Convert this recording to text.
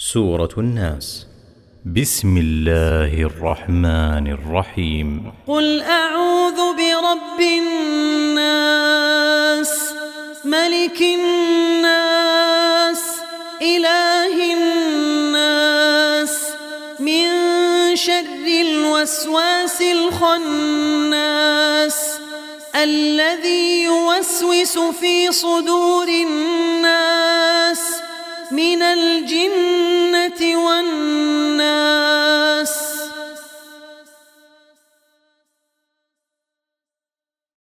سورة الناس. بسم الله الرحمن الرحيم. قل أعوذ برب الناس ملك الناس إله الناس من شر الوسواس الخناس الذي يوسوس في صدور الناس من الجن